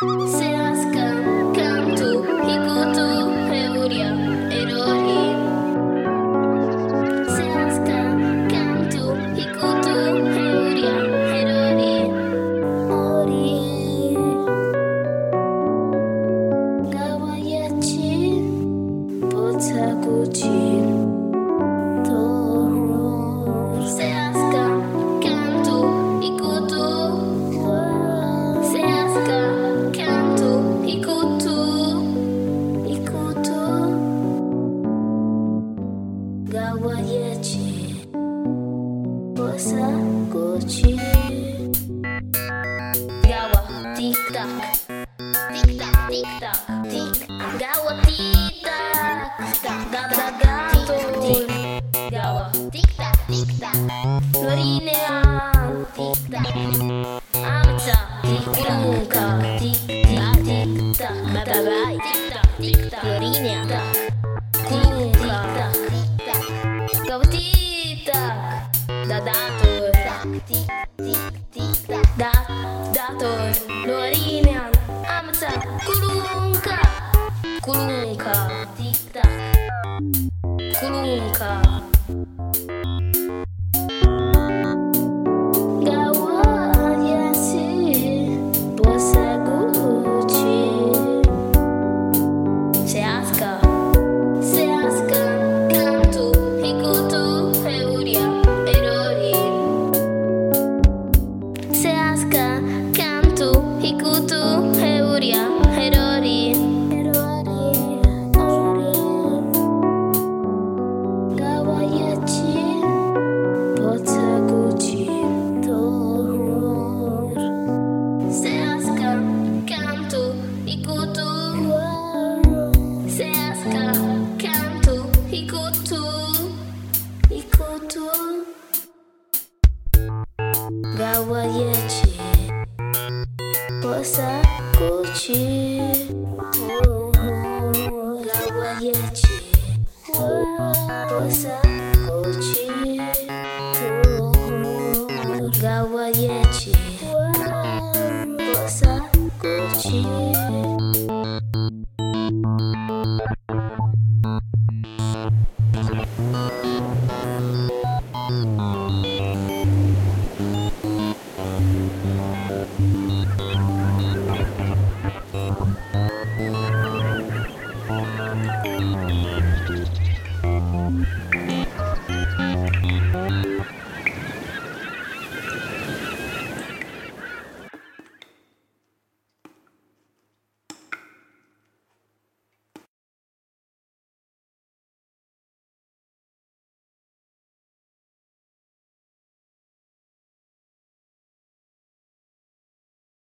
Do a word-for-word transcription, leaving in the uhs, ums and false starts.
Seaska, kantu, ikutu, euria, erori. Seaska, kantu, ikutu, euria, erori. Ori. Gawa yachi, botaguchi. Seaska, kantu, ikutu. Seaska, kantu, ikutu, ikutu. Gawa yachi, botaguchi. Gawa, tik tak, tik tak, tik tak, tik. Gawa tik tak, tak, tak, gator. Gawa, tik tak, tik tak. Florinean, tik tak. Amca, tik tak, tik tak, tik tak. Bye tik tak, tik tak. Florinean, kulunka, tik tak. Gawa tik tak. Dadator, tik tik tik tak. Da dator, Florinean, amca, kulunka, kulunka, tik tak. Kulunka. Gawa yashi, botaguchi. Seaska, seaska, kantu, ikutu, euria, erori. Seaska, kantu, ikutu, euria, erori. Erori, ori. Gawa yachi, botaguchi, tor. Seaska, kantu, ikutu. Seaska, kantu, ikutu, ikutu. Gawa yachi, botaguchi. Gawa yachi, botaguchi.